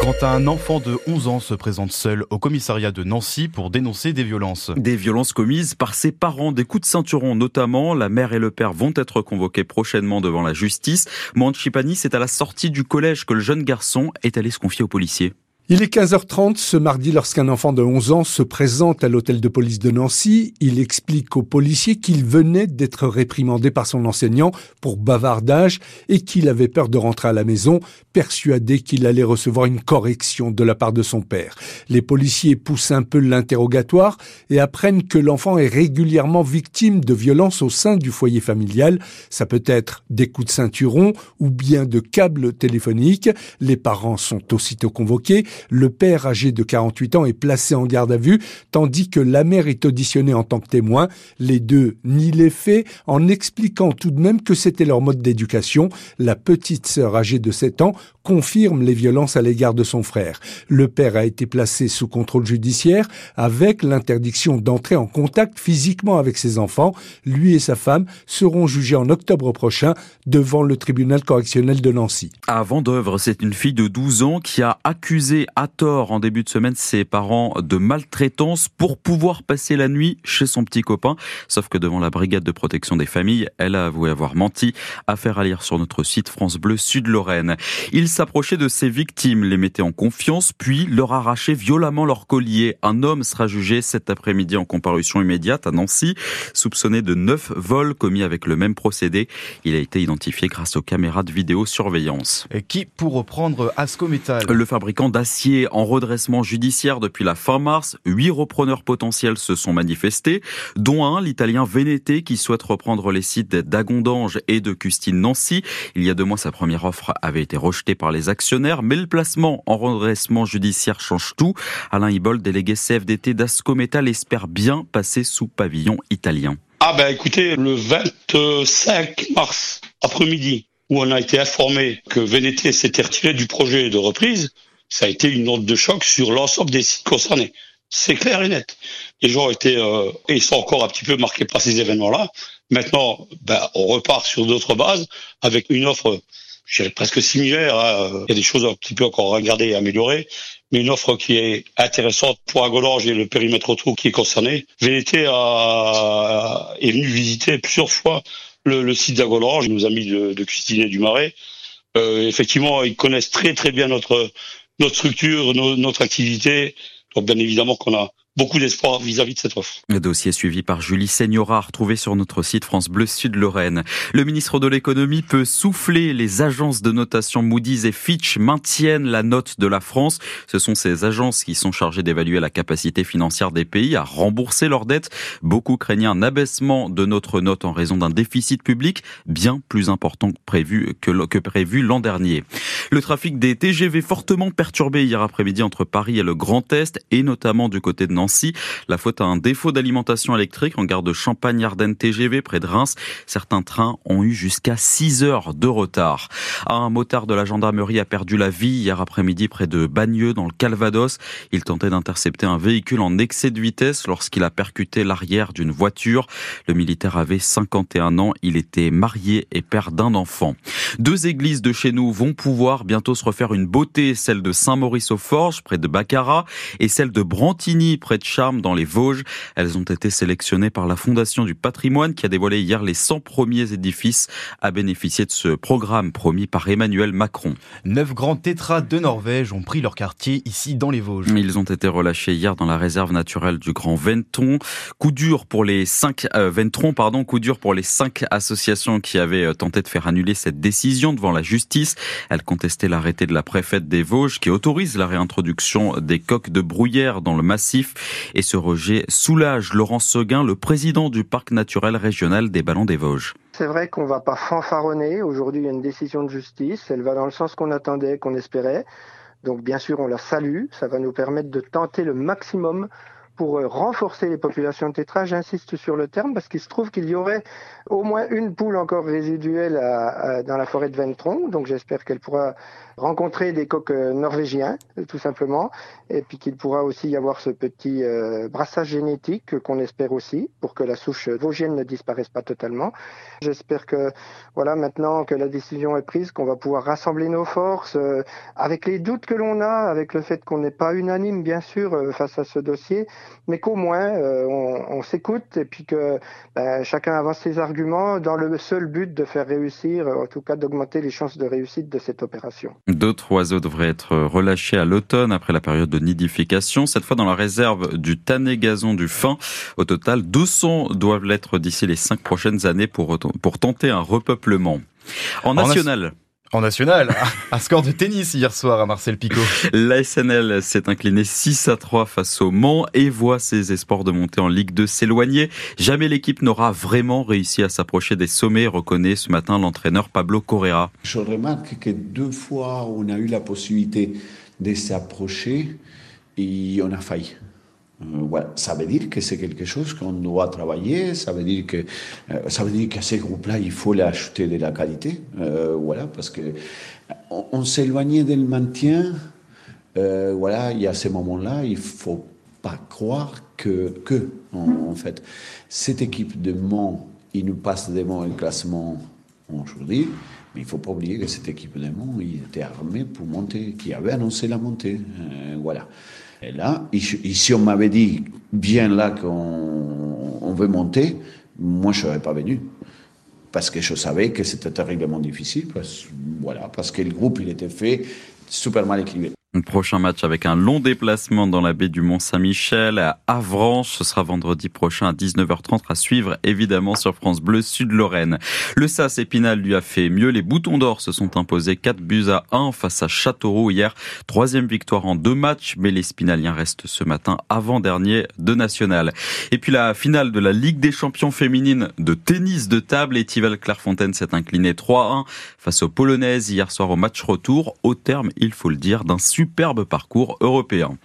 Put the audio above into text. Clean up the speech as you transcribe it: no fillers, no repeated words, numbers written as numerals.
Quand un enfant de 11 ans se présente seul au commissariat de Nancy pour dénoncer des violences. Des violences commises par ses parents, des coups de ceinturon notamment. La mère et le père vont être convoqués prochainement devant la justice. Mohamed Chipani, c'est à la sortie du collège que le jeune garçon est allé se confier aux policiers. Il est 15h30 ce mardi lorsqu'un enfant de 11 ans se présente à l'hôtel de police de Nancy. Il explique aux policiers qu'il venait d'être réprimandé par son enseignant pour bavardage et qu'il avait peur de rentrer à la maison, persuadé qu'il allait recevoir une correction de la part de son père. Les policiers poussent un peu l'interrogatoire et apprennent que l'enfant est régulièrement victime de violences au sein du foyer familial. Ça peut être des coups de ceinturon ou bien de câbles téléphoniques. Les parents sont aussitôt convoqués. Le père, âgé de 48 ans, est placé en garde à vue, tandis que la mère est auditionnée en tant que témoin. Les deux nient les faits, en expliquant tout de même que c'était leur mode d'éducation. La petite sœur, âgée de 7 ans, confirme les violences à l'égard de son frère. Le père a été placé sous contrôle judiciaire, avec l'interdiction d'entrer en contact physiquement avec ses enfants. Lui et sa femme seront jugés en octobre prochain devant le tribunal correctionnel de Nancy. À Vendeuvre, c'est une fille de 12 ans qui a accusé à tort en début de semaine ses parents de maltraitance pour pouvoir passer la nuit chez son petit copain. Sauf que devant la brigade de protection des familles, elle a avoué avoir menti. Affaire à lire sur notre site France Bleu Sud-Lorraine. Il s'approchait de ses victimes, les mettait en confiance, puis leur arrachait violemment leur collier. Un homme sera jugé cet après-midi en comparution immédiate à Nancy, soupçonné de 9 vols commis avec le même procédé. Il a été identifié grâce aux caméras de vidéosurveillance. Et qui pour reprendre Ascométal? Le fabricant d'acier en redressement judiciaire depuis la fin mars. 8 repreneurs potentiels se sont manifestés, dont un, l'italien Venete, qui souhaite reprendre les sites d'Agondange et de Custine-Nancy. Il y a 2 mois, sa première offre avait été rejetée par les actionnaires, mais le placement en redressement judiciaire change tout. Alain Hibol, délégué CFDT d'Ascométal, espère bien passer sous pavillon italien. Écoutez, le 25 mars après-midi, où on a été informé que Venete s'était retiré du projet de reprise, ça a été une onde de choc sur l'ensemble des sites concernés. C'est clair et net. Les gens étaient, et ils sont encore un petit peu marqués par ces événements-là. Maintenant, on repart sur d'autres bases avec une offre, je dirais presque similaire. Il y a des choses un petit peu encore à regarder et à améliorer, mais une offre qui est intéressante pour Agondange et le périmètre autour qui est concerné. Venete est venu visiter plusieurs fois le site d'Agondange, nos amis de Custine et du Marais. Effectivement, ils connaissent très très bien notre structure, notre activité. Donc bien évidemment qu'on a beaucoup d'espoir vis-à-vis de cette offre. Le dossier suivi par Julie Seigneura, retrouvé sur notre site France Bleu Sud-Lorraine. Le ministre de l'économie peut souffler. Les agences de notation Moody's et Fitch maintiennent la note de la France. Ce sont ces agences qui sont chargées d'évaluer la capacité financière des pays à rembourser leurs dettes. Beaucoup craignaient un abaissement de notre note en raison d'un déficit public bien plus important que prévu l'an dernier. Le trafic des TGV fortement perturbé hier après-midi entre Paris et le Grand Est et notamment du côté de Nancy. La faute à un défaut d'alimentation électrique en gare de Champagne-Ardenne TGV près de Reims. Certains trains ont eu jusqu'à 6 heures de retard. Un motard de la gendarmerie a perdu la vie hier après-midi près de Bagneux dans le Calvados. Il tentait d'intercepter un véhicule en excès de vitesse lorsqu'il a percuté l'arrière d'une voiture. Le militaire avait 51 ans. Il était marié et père d'un enfant. 2 églises de chez nous vont pouvoir bientôt se refaire une beauté, celle de Saint-Maurice-aux-Forges près de Baccarat et celle de Brantigny près de Charmes dans les Vosges. Elles ont été sélectionnées par la Fondation du Patrimoine qui a dévoilé hier les 100 premiers édifices à bénéficier de ce programme promis par Emmanuel Macron. 9 grands tétras de Norvège ont pris leur quartier ici dans les Vosges. Ils ont été relâchés hier dans la réserve naturelle du Grand Venton. Coup dur pour les 5 associations qui avaient tenté de faire annuler cette décision devant la justice. Elles contestaient l'arrêté de la préfète des Vosges qui autorise la réintroduction des coques de bruyère dans le massif. Et ce rejet soulage Laurent Seguin, le président du parc naturel régional des Ballons des Vosges. C'est vrai qu'on ne va pas fanfaronner. Aujourd'hui, il y a une décision de justice. Elle va dans le sens qu'on attendait, qu'on espérait. Donc bien sûr, on la salue. Ça va nous permettre de tenter le maximum pour renforcer les populations de tétras. J'insiste sur le terme parce qu'il se trouve qu'il y aurait au moins une poule encore résiduelle dans la forêt de Ventron. Donc j'espère qu'elle pourra rencontrer des coqs norvégiens, tout simplement, et puis qu'il pourra aussi y avoir ce petit brassage génétique qu'on espère aussi, pour que la souche vosgienne ne disparaisse pas totalement. J'espère que, voilà, maintenant que la décision est prise, qu'on va pouvoir rassembler nos forces, avec les doutes que l'on a, avec le fait qu'on n'est pas unanime, bien sûr, face à ce dossier, mais qu'au moins on s'écoute et puis que chacun avance ses arguments dans le seul but de faire réussir, en tout cas d'augmenter les chances de réussite de cette opération. D'autres oiseaux devraient être relâchés à l'automne après la période de nidification, cette fois dans la réserve du Tanné Gazon du Fin. Au total, 200 doivent l'être d'ici les 5 prochaines années pour tenter un repeuplement. En national... En national, un score de tennis hier soir à Marcel Picot. La SNL s'est inclinée 6-3 face au Mans et voit ses espoirs de monter en Ligue 2 s'éloigner. Jamais l'équipe n'aura vraiment réussi à s'approcher des sommets, reconnaît ce matin l'entraîneur Pablo Correa. Je remarque que 2 fois on a eu la possibilité de s'approcher et on a failli. Voilà. Ça veut dire que c'est quelque chose qu'on doit travailler. Ça veut dire qu'à ces groupes-là, il faut les acheter de la qualité. Voilà, parce que on s'éloignait du maintien. Voilà, il y a ces moments-là, il faut pas croire que en fait, cette équipe de Mans, il nous passe devant un classement aujourd'hui. Mais il ne faut pas oublier que cette équipe de Mans, il était armé pour monter, qui avait annoncé la montée. Voilà. Et là, si on m'avait dit bien là qu'on veut monter, moi je ne serais pas venu. Parce que je savais que c'était terriblement difficile. Parce que le groupe, il était fait super mal équilibré. Un prochain match avec un long déplacement dans la baie du Mont-Saint-Michel à Avranches. Ce sera vendredi prochain à 19h30 à suivre évidemment sur France Bleu Sud-Lorraine. Le SAS Épinal lui a fait mieux. Les Boutons d'Or se sont imposés 4-1 face à Châteauroux hier. 3e victoire en 2 matchs, mais les Spinaliens restent ce matin avant-dernier de national. Et puis la finale de la Ligue des champions féminines de tennis de table. Étival Clairefontaine s'est incliné 3-1 face aux Polonaises hier soir au match retour. Au terme, il faut le dire, d'un superbe parcours européen.